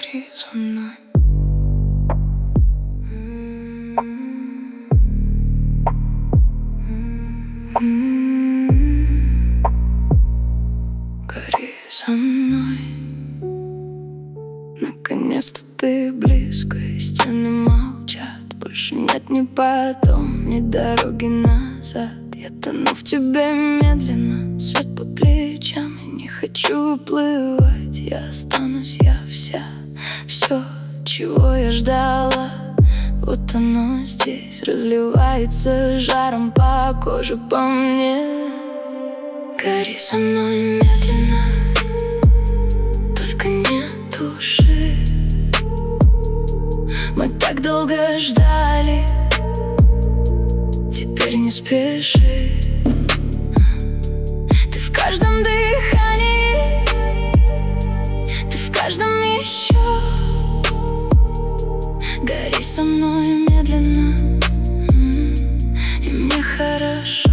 гори со мной. Гори со мной. Наконец-то ты близко, и стены молчат. Больше нет ни потом, ни дороги назад. Я тону в тебе медленно, свет по плечам. Я не хочу уплывать, я останусь, я вся. Все, чего я ждала, вот оно здесь разливается жаром по коже, по мне. Гори со мной медленно, только не туши. Мы так долго ждали, теперь не спеши. Ты в каждом дыхании, ты в каждом еще. Гори со мной медленно, и мне хорошо.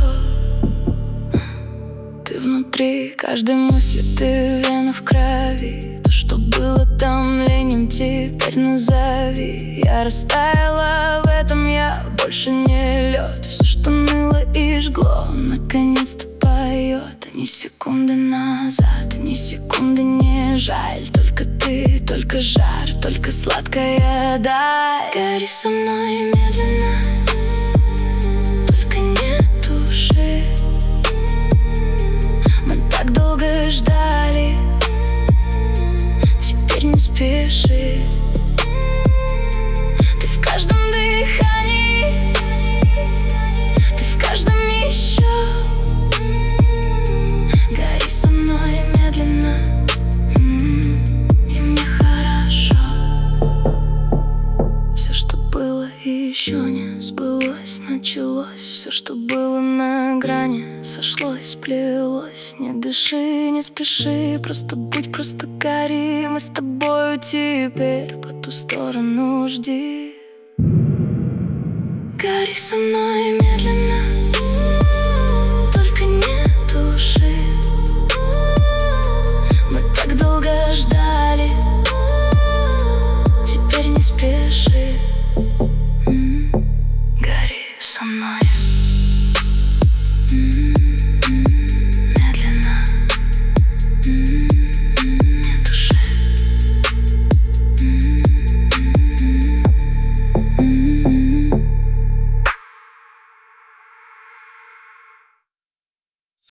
Ты внутри каждой мысли, ты вена в крови. То, что было томлением, теперь назови. Я растаяла в этом, я больше не лед. Все, что ныло и жгло, наконец-то поет. Ни секунды назад, ни секунды не жаль. Только ты, только жар, только сладкая даль. Гори со мной медленно, только не туши. Мы так долго ждали, теперь не спеши. Ты в каждом дыхании, ты в каждом еще. Гори со мной медленно, и мне хорошо. Все, что было и еще не сбылось, началось. Все, что было на грани, сошлось, сплелось. Не дыши, не спеши, просто будь, просто гори. Мы с тобою теперь по ту сторону, жди. Гори со мной медленно,